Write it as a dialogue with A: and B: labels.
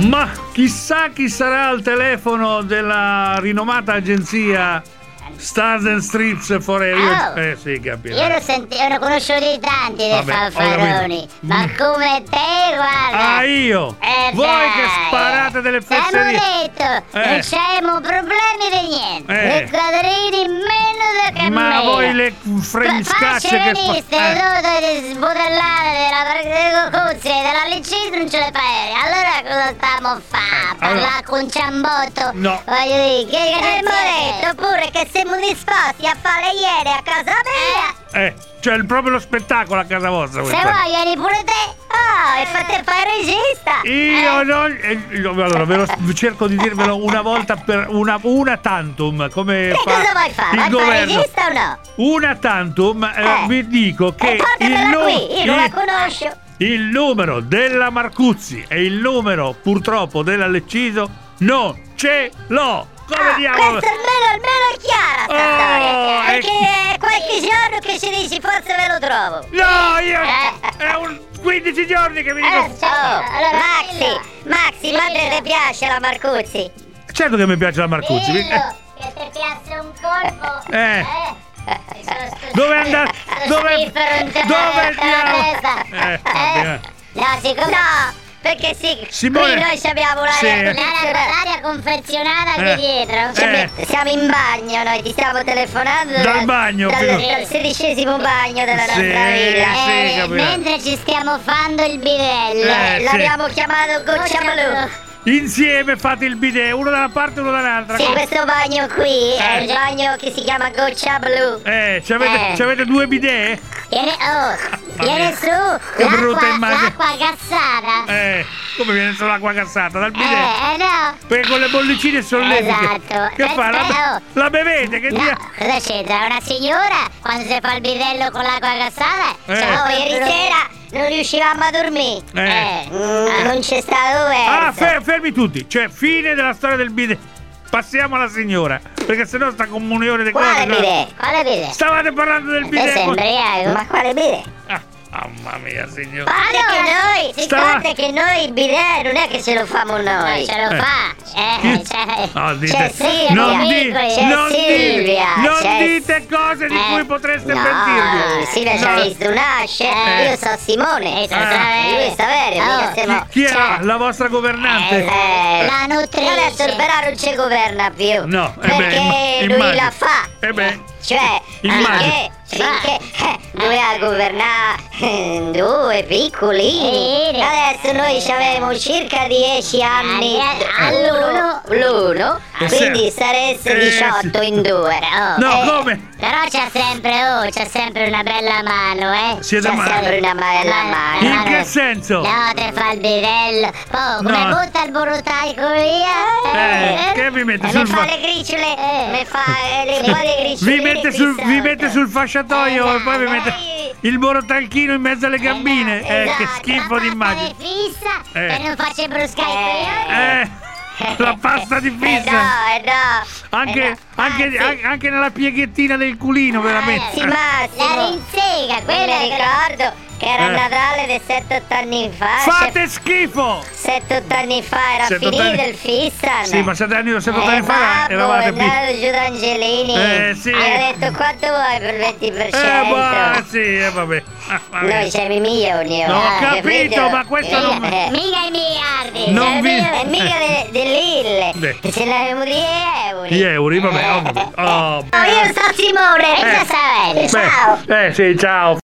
A: Ma chissà chi sarà al telefono della rinomata agenzia Stars and Strips Forever. Sì, capito.
B: Io ne conosco di tanti dei fanfaroni, ma come te, guarda.
A: Io? Voi
B: dai,
A: che sparate delle fesserie.
B: abbiamo detto, non c'abbiamo problemi di niente. Le quadrini meno che
A: ma voi le frescacce che
B: tutte sbotellate della Cocuzzi e della Licino non ce le fai. Allora cosa stiamo a fare? Parlare con Ciambotto?
A: No.
B: Voglio dire, che abbiamo detto pure che siamo disposti a fare ieri a casa mia.
A: Cioè proprio lo spettacolo a casa vostra.
B: Se vuoi vieni pure te. E fate fare regista.
A: Io non. Allora ve lo cerco di dirvelo una volta per una tantum. Come
B: che
A: fa
B: cosa vuoi fare?
A: il
B: Vuoi
A: governo.
B: fare regista o no?
A: Una tantum vi dico che
B: qui, io non la conosco.
A: Il numero della Marcuzzi e il numero purtroppo della Lecciso non ce l'ho. Come diavolo?
B: Questo almeno è chiara sta storia. Perché è qualche giorno che si dice forse ve lo trovo.
A: No, io è un 15 giorni che mi dico.
B: Maxi, ma te piace la Marcuzzi?
A: Certo che mi piace la Marcuzzi.
B: Che ti piace un colpo.
A: Dove andare? Dove
B: andiamo? No, siccome no. Perché
A: Simone,
B: qui noi abbiamo l'aria confezionata di dietro. Siamo in bagno, noi ti stiamo telefonando
A: dal bagno,
B: dal 16° bagno della nostra villa. Mentre ci stiamo fando il bidello. L'abbiamo chiamato Goccia Blu.
A: Insieme fate il bidet, uno da una parte e uno dall'altra.
B: Sì, questo bagno qui è il bagno che si chiama Goccia Blu.
A: C'avete due bidet?
B: Viene su l'acqua gassata.
A: Come viene su l'acqua gassata? Dal bidet?
B: No.
A: Perché con le bollicine solletiche.
B: Esatto.
A: Che fa? La bevete? Che dia?
B: Cosa c'entra? Una signora quando si fa il bidello con l'acqua gassata? Ieri sera non riuscivamo a dormire. Non c'è stato verso.
A: Fermi tutti. Cioè, fine della storia del bidet. Passiamo alla signora, perché sennò sta comunione di cose.
B: Quale bidet?
A: Stavate parlando del bidet.
B: Ma quale bidet?
A: Mamma mia, signora.
B: Noi, si conta che noi il bidet non è che ce lo famo noi. Ce lo fa. C'è Silvia.
A: Non dite cose di cui potreste pentirvi.
B: Silvia ci ha visto nasce. Io so Simone. Lui Saverio.
A: Chi è la vostra governante?
B: La nutrice. Adesso però non ci governa più.
A: No,
B: perché lui la fa. Cioè, finché doveva governare due piccolini. Adesso noi avevamo circa 10 anni l'uno, quindi sareste 18 in due.
A: Come?
B: Però c'è sempre una bella mano,
A: sempre
B: una bella mano.
A: In che senso?
B: No, te fa il bidello. Poi come butta il borotaico via?
A: Che vi mette sul
B: fa le griciole? Mi fa le griciole.
A: Vi mette sul fasciatoio e poi vi mette il borotalchino in mezzo alle gambine. Che schifo di immagine.
B: Fissa per non farci bruscare
A: la pasta di fissa. Anche nella pieghettina del culino veramente.
B: Sì, Massimo. La rinsega, quella ricordo che era Natale di 7-8 anni fa.
A: Fate schifo!
B: 7-8 anni fa era finito il fissa.
A: Sì, ma 7 anni fa eravate
B: più. È andato giù da Angelini. Ha detto quanto vuoi per il 20%?
A: Vabbè.
B: Noi siamo i milioni.
A: Ho capito, ma questo non.
B: Mica i miliardi. Non mica dell'ille. Ce l'avevamo di euro.
A: Gli euro, vabbè.
B: Io sono Simone. E Saverio. Ciao.
A: Sì, ciao.